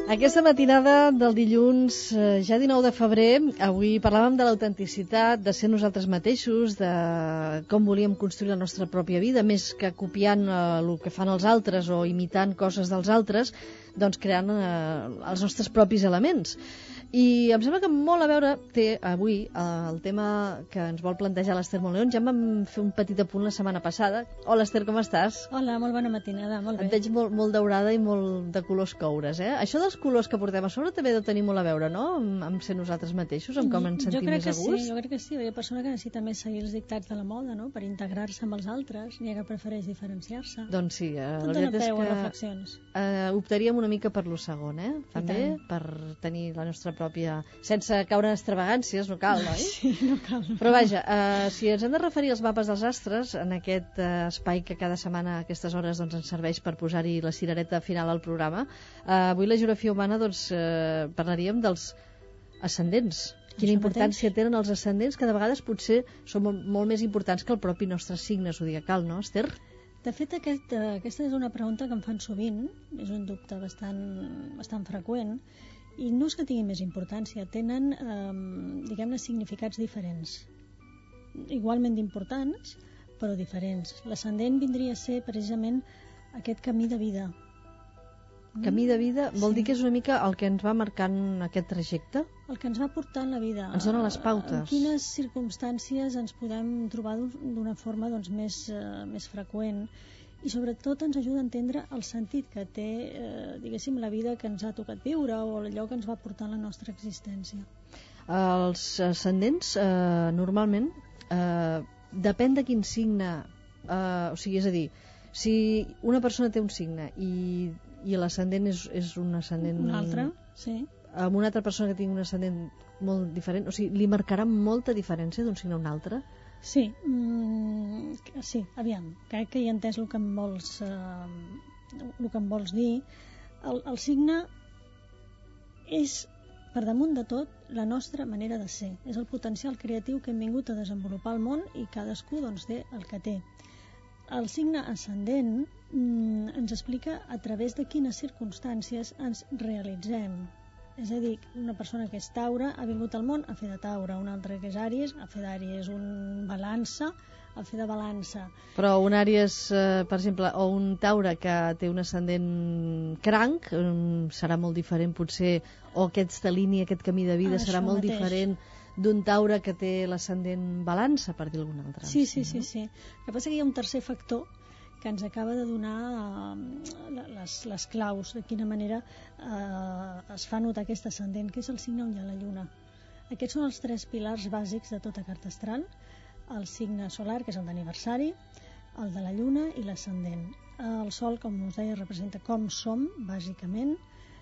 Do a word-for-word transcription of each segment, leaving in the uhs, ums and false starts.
Aquesta matinada del dilluns, eh, ja dinou de febrer, avui parlàvem de l'autenticitat, de ser nosaltres mateixos, de com volíem construir la nostra pròpia vida, més que copiant eh, el que fan els altres o imitant coses dels altres, doncs creant eh, els nostres propis elements. I em sembla que molt a veure té avui eh, el tema que ens vol plantejar l'Ester Monleón. Ja em vam fer un petit apunt la setmana passada. Hola, Ester, com estàs? Hola, molt bona matinada, molt bé. Et veig molt, molt daurada i molt de colors coures, eh? Això dels colors que portem a sobre també deu tenir molt a veure, no?, amb, amb ser nosaltres mateixos, amb com ens sentim més a gust. Sí, jo crec que sí, hi ha persona que necessita més seguir els dictats de la moda, no?, per integrar-se amb els altres, n'hi ha que prefereix diferenciar-se. Doncs sí, eh, Tot la veritat és peu a que reflexions. eh, optaríem una mica per lo segon, eh? També per tenir la nostra pròpia... sense caure en extravagàncies, no cal, oi? Sí, no cal. No. Però vaja, eh, si ens hem de referir als mapes dels astres, en aquest eh, espai que cada setmana a aquestes hores doncs, ens serveix per posar-hi la cirereta final al programa, eh, avui la geografia humana doncs, eh, parlaríem dels ascendents. Quina Això importància mateix. tenen els ascendents, que de vegades potser són molt, molt més importants que el propi nostre signe zodiacal, no, Ester? De fet, aquest, eh, aquesta és una pregunta que em fan sovint, és un dubte bastant, bastant freqüent, i no és que tinguin més importància, tenen, eh, diguem-ne, significats diferents. Igualment importants, però diferents. L'ascendent vindria a ser precisament aquest camí de vida. Camí de vida vol Sí. dir que és una mica el que ens va marcant aquest trajecte? El que ens va portar en la vida. Ens dona les pautes. En quines circumstàncies ens podem trobar d'una forma doncs, més, eh, més freqüent, i sobretot ens ajuda a entendre el sentit que té, eh, diguéssim, la vida que ens ha tocat viure o allò que ens va portar en la nostra existència. Els ascendents, eh, normalment, eh, depèn de quin signe, eh, o sigui, és a dir, si una persona té un signe i, i l'ascendent és, és un ascendent... Un altre, sí. Amb una altra persona que tingui un ascendent molt diferent, o sigui, li marcarà molta diferència d'un signe a un altre? Sí, mm, sí, aviam, crec que hi he entès el que em vols, eh, el que em vols dir. El, el signe és, per damunt de tot, la nostra manera de ser. És el potencial creatiu que hem vingut a desenvolupar al món i cadascú doncs, té el que té. El signe ascendent mm, ens explica a través de quines circumstàncies ens realitzem. És a dir, una persona que és Taure ha vingut al món a fer de Taure, una altra que és Àries a fer d'Àries, un Balança a fer de Balança. Però un Àries, eh, per exemple, o un Taure que té un ascendent cranc, um, serà molt diferent potser, o aquesta línia, aquest camí de vida Ah, serà això molt mateix. diferent d'un Taure que té l'ascendent Balança, per dir alguna altra. Sí, sí, sí, sí. El que passa que hi ha un tercer factor que ens acaba de donar eh, les, les claus de quina manera eh, es fa notar aquest ascendent, que és el signe on hi ha la lluna. Aquests són els tres pilars bàsics de tota carta astral: el signe solar, que és el d'aniversari, el de la lluna i l'ascendent. El sol, com us deia, representa com som, bàsicament,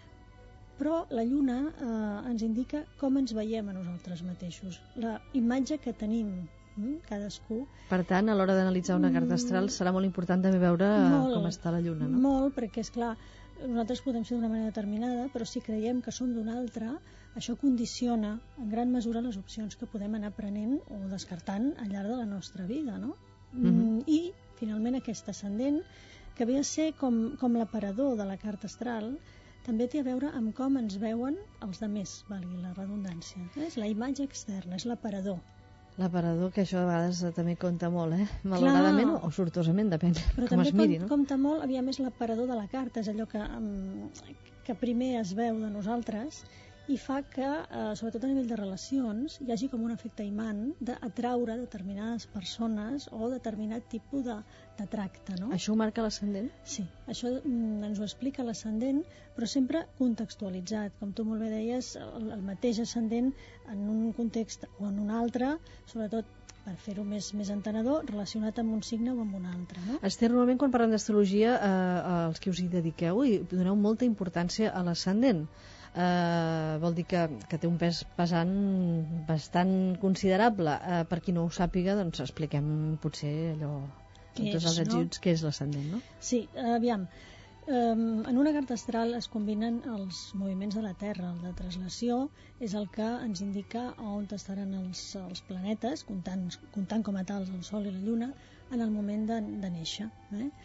però la lluna eh, ens indica com ens veiem a nosaltres mateixos, la imatge que tenim cadascú. Per tant, a l'hora d'analitzar una carta astral serà molt important també veure molt, com està la lluna, no? Molt, perquè és clar, nosaltres podem ser d'una manera determinada, però si creiem que som d'una altra, això condiciona en gran mesura les opcions que podem anar prenent o descartant al llarg de la nostra vida, no? Mm-hmm. I finalment aquest ascendent, que ve a ser com, com l'aparador de la carta astral, també té a veure amb com ens veuen els demés, valgui la redundància. És la imatge externa, és l'aparador. L'aparador, que això a vegades també compta molt, eh? Malauradament o sortosament, depèn però com es miri, no? Però també compta molt, aviam, és l'aparador de la carta, és allò que, um, que primer es veu de nosaltres i fa que, eh, sobretot a nivell de relacions, hi hagi com un efecte imant d'atraure determinades persones o determinat tipus de, de tracte, no? Això ho marca l'ascendent? Sí, això mm, ens ho explica l'ascendent, però sempre contextualitzat. Com tu molt bé deies, el, el mateix ascendent en un context o en un altre, sobretot per fer-ho més, més entenedor, relacionat amb un signe o amb un altre, no? Esther, normalment quan parlem d'astrologia, eh, els que us hi dediqueu i doneu molta importància a l'ascendent. Eh, vol dir que, que té un pes pesant bastant considerable. Eh, per qui no ho sàpiga, doncs expliquem potser allò, amb tots els adjectius, què és l'ascendent, no? Sí, aviam. Um, en una carta astral es combinen els moviments de la Terra. El de translació és el que ens indica on estaran els, els planetes, comptant, comptant com a tals el Sol i la Lluna, en el moment de, de néixer. Eh?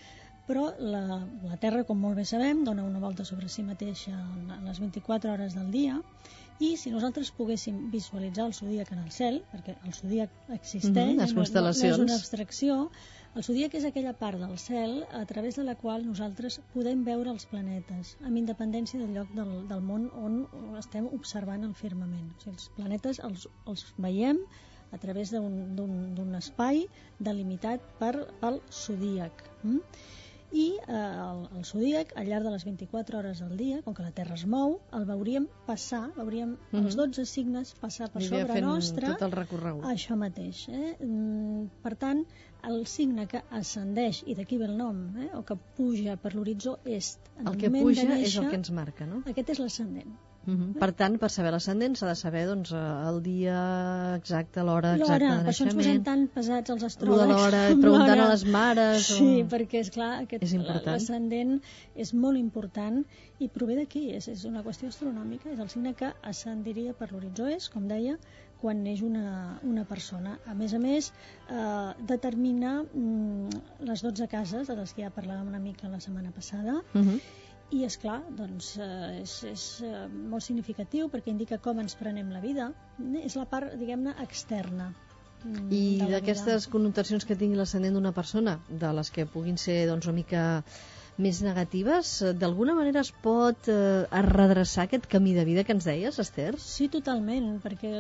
però la, la Terra, com molt bé sabem, dona una volta sobre si mateixa en les vint-i-quatre hores del dia, i si nosaltres poguéssim visualitzar el zodíac en el cel, perquè el zodíac existeix, mm-hmm, les no, constel·lacions. no és una abstracció, el zodíac és aquella part del cel a través de la qual nosaltres podem veure els planetes, amb independència del lloc del, del món on estem observant el firmament. O sigui, els planetes els, els veiem a través d'un espai delimitat per, pel zodíac. Mm? I eh, el, el zodíac, al llarg de les vint-i-quatre hores del dia, com que la Terra es mou, el veuríem passar, veuríem mm-hmm. els dotze signes passar per Aniria sobre nostre. Tot el recorregut. Això mateix. Eh? Mm, per tant, el signe que ascendeix, i d'aquí ve el nom, eh? o que puja per l'horitzó est, en el el que moment puja de néixer, és el que ens marca, no? Aquest és l'ascendent. Uh-huh. Per tant, per saber l'ascendent s'ha de saber doncs, el dia exacte, l'hora exacta de naixement. Per això ens posem tan pesats els astròlegs. Lo de l'hora, preguntant a les mares. Sí, o... perquè és clar, l'ascendent és molt important i prové d'aquí, és, és una qüestió astronòmica, és el signe que ascendiria per l'horitzó est, com deia, quan neix una, una persona. A més a més, eh, determina mm, les dotze cases, de les que ja parlàvem una mica la setmana passada, uh-huh. I, és clar, doncs, eh, és, és eh, molt significatiu perquè indica com ens prenem la vida. És la part, diguem-ne, externa. I d'aquestes connotacions que tingui l'ascendent d'una persona, de les que puguin ser doncs, una mica més negatives, d'alguna manera es pot eh, redreçar aquest camí de vida que ens deies, Esther? Sí, totalment, perquè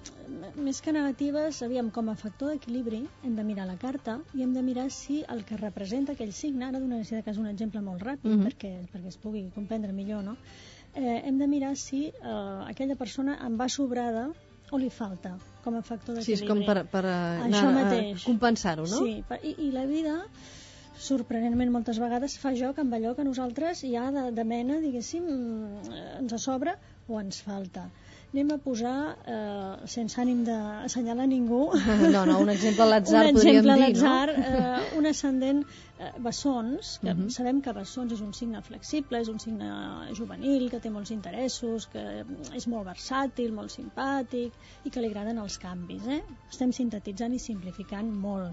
més que negatives, aviam, com a factor d'equilibri hem de mirar la carta i hem de mirar si el que representa aquell signe, ara donaré si de cas un exemple molt ràpid, mm-hmm. perquè, perquè es pugui comprendre millor, no? Eh, hem de mirar si eh, aquella persona en va sobrada o li falta, com a factor d'equilibri. Sí, és com per, per anar a compensar-ho, no? Sí, i, i la vida, sorprenentment moltes vegades, fa joc amb allò que nosaltres ja de, de mena, diguéssim, ens sobra o ens falta. Anem a posar, eh, sense ànim d'assenyalar ningú... No, no, un exemple a l'atzar podríem dir, no? Un exemple a l'atzar, eh, un ascendent eh, bessons, que uh-huh. sabem que bessons és un signe flexible, és un signe juvenil, que té molts interessos, que és molt versàtil, molt simpàtic, i que li agraden els canvis. Eh? Estem sintetitzant i simplificant molt.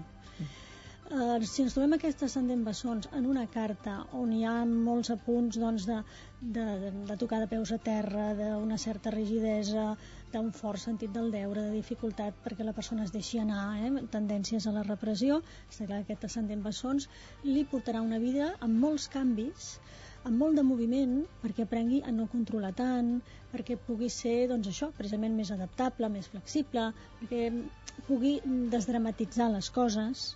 Uh, si ens trobem aquest ascendent bessons en una carta on hi ha molts apunts doncs, de, de, de tocar de peus a terra, d'una certa rigidesa, d'un fort sentit del deure, de dificultat perquè la persona es deixi anar, eh, tendències a la repressió, està clar que aquest ascendent bessons li portarà una vida amb molts canvis, amb molt de moviment, perquè aprengui a no controlar tant, perquè pugui ser, doncs això, precisament més adaptable, més flexible, perquè pugui desdramatitzar les coses.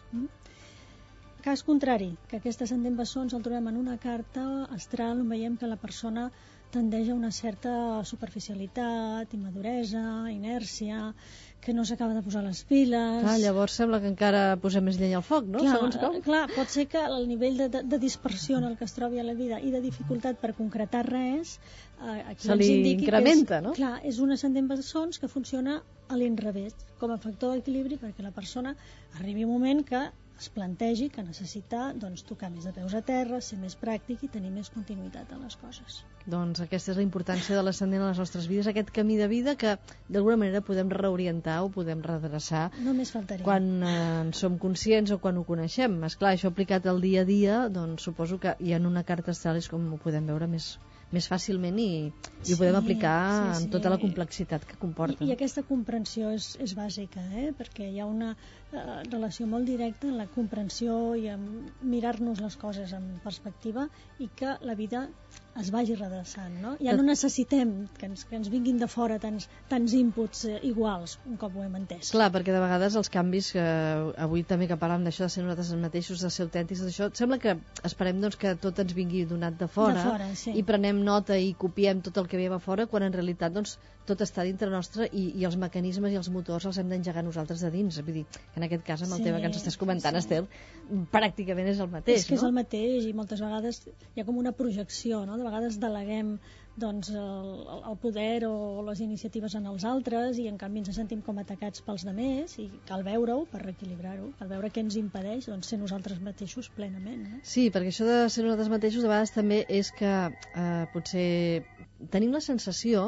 Cas contrari, que aquest ascendent bessons el trobem en una carta astral on veiem que la persona tendeix a una certa superficialitat, immaduresa, inèrcia, que no s'acaba de posar les piles... Clar, llavors sembla que encara posem més llenya al foc, no? Clar, Segons com? clar, pot ser que el nivell de, de, de dispersió en el que es trobi a la vida i de dificultat per concretar res... Eh, aquí se li incrementa, és, no? Clar, és un ascendent bessons que funciona a l'inrevés, com a factor d'equilibri perquè la persona arribi un moment que es plantegi que necessita doncs, tocar més de peus a terra, ser més pràctic i tenir més continuïtat en les coses. Doncs aquesta és la importància de l'ascendent a les nostres vides, aquest camí de vida que d'alguna manera podem reorientar o podem redreçar Només faltaria. quan eh, en som conscients o quan ho coneixem. Esclar, això aplicat al dia a dia, doncs suposo que hi ha una carta astral és com ho podem veure més, més fàcilment i, i ho podem sí, aplicar sí, sí. amb tota la complexitat que comporta. I, i aquesta comprensió és, és bàsica, eh? perquè hi ha una eh, relació molt directa en la comprensió i en mirar-nos les coses en perspectiva i que la vida es vagi redreçant, no? Ja no necessitem que ens, que ens vinguin de fora tants, tants inputs eh, iguals, un cop ho hem entès. Clar, perquè de vegades els canvis, que avui també que parlem d'això de ser nosaltres mateixos, de ser autèntics, d'això, sembla que esperem doncs, que tot ens vingui donat de fora, de fora sí. i prenem nota i copiem tot el que ve a fora, quan en realitat doncs, tot està dintre nostre i, i els mecanismes i els motors els hem d'engegar nosaltres de dins. Vull dir, que en aquest cas, amb el sí, tema que ens estàs comentant, sí. Esther, pràcticament és el mateix, és que no? És el mateix i moltes vegades hi ha com una projecció, no? De vegades deleguem doncs, el, el poder o les iniciatives en els altres i en canvi ens sentim com atacats pels demés i cal veure-ho per reequilibrar-ho, cal veure què ens impedeix doncs, ser nosaltres mateixos plenament. Eh? Sí, perquè això de ser nosaltres mateixos de vegades també és que eh, potser tenim la sensació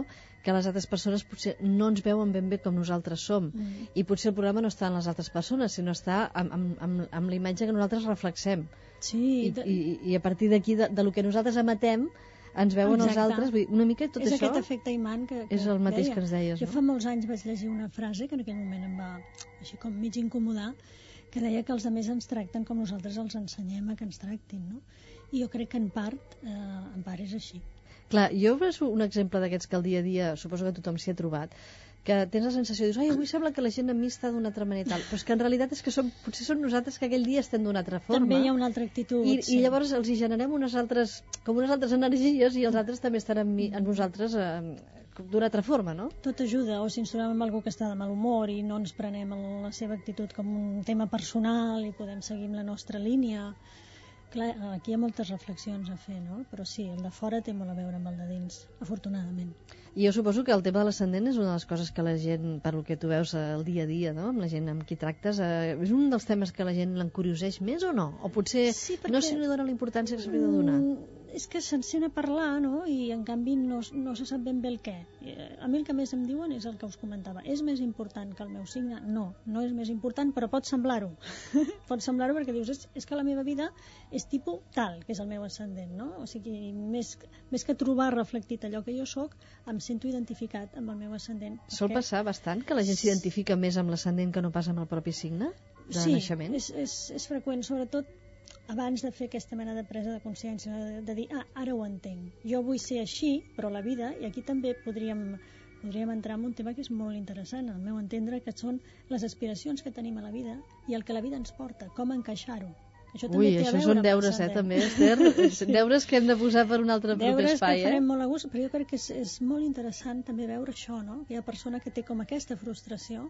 que les altres persones potser no ens veuen ben bé com nosaltres som. Mm. I potser el problema no està en les altres persones, sinó està amb, amb, amb, amb la imatge que nosaltres reflexem. Sí. I, i, i a partir d'aquí, de, de lo que nosaltres emetem, ens veuen Exacte. els altres. Vull dir, una mica tot és això... És aquest efecte imant que, que és el mateix deia. que ens deies, jo no? fa molts anys vaig llegir una frase que en aquell moment em va així com mig incomodar, que deia que els altres ens tracten com nosaltres els ensenyem a que ens tractin, no? I jo crec que en part, eh, en part és així. Clar, jo és un exemple d'aquests que al dia a dia suposo que tothom s'hi ha trobat, que tens la sensació, dius, ai, avui sembla que la gent a mi està d'una altra manera i tal, però és que en realitat és que som, potser som nosaltres que aquell dia estem d'una altra forma. També hi ha una altra actitud. I, sí. i llavors els hi generem unes altres, com unes altres energies i els altres també estan amb, mi, amb nosaltres eh, d'una altra forma, no? Tot ajuda, o si ens trobem amb algú que està de mal humor i no ens prenem la seva actitud com un tema personal i podem seguir amb la nostra línia. Clar, aquí hi ha moltes reflexions a fer, no? Però sí, el de fora té molt a veure amb el de dins, afortunadament. I jo suposo que el tema de l'ascendent és una de les coses que la gent, per el que tu veus el dia a dia, no? Amb la gent amb qui tractes, eh, és un dels temes que la gent l'encurioseix més o no? O potser sí, perquè... no se li dona la importància que se li ha de donar? Mm, és que se'n sent a parlar, no? I en canvi no, no se sap ben bé el què. A mi el que més em diuen és el que us comentava. És més important que el meu signe? No, no és més important, però pot semblar-ho. Pot semblar-ho perquè dius, és, és que la meva vida és tipus tal, que és el meu ascendent, no? O sigui, més, més que trobar reflectit allò que jo sóc, em sento identificat amb el meu ascendent. Sol perquè... passar bastant que la gent s'identifica més amb l'ascendent que no pas amb el propi signe de sí, naixement? Sí, és, és, és freqüent, sobretot abans de fer aquesta mena de presa de consciència, de, de dir, ah, ara ho entenc. Jo vull ser així, però la vida, i aquí també podríem, podríem entrar en un tema que és molt interessant, al meu entendre, que són les aspiracions que tenim a la vida i el que la vida ens porta, com encaixar-ho. Això també Ui, té a això veure són deures, eh, també, Esther. sí. Deures que hem de posar per un altre proper deures espai, que farem eh? molt a gust, però jo crec que és, és molt interessant també veure això, no? Que hi ha persona que té com aquesta frustració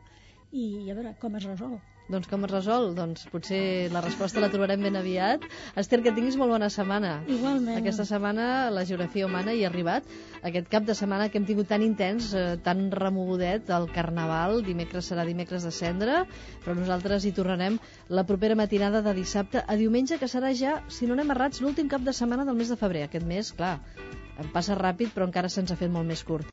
i a veure com es resol. Doncs com es resol? Doncs potser la resposta la trobarem ben aviat. Esther, que tinguis molt bona setmana. Igualment. Aquesta setmana la geografia humana hi ha arribat. Aquest cap de setmana que hem tingut tan intens, eh, tan remogudet, el Carnaval, dimecres serà dimecres de cendra, però nosaltres hi tornarem la propera matinada de dissabte a diumenge, que serà ja, si no anem errats, l'últim cap de setmana del mes de febrer. Aquest mes, clar, em passa ràpid, però encara se'ns ha fet molt més curt.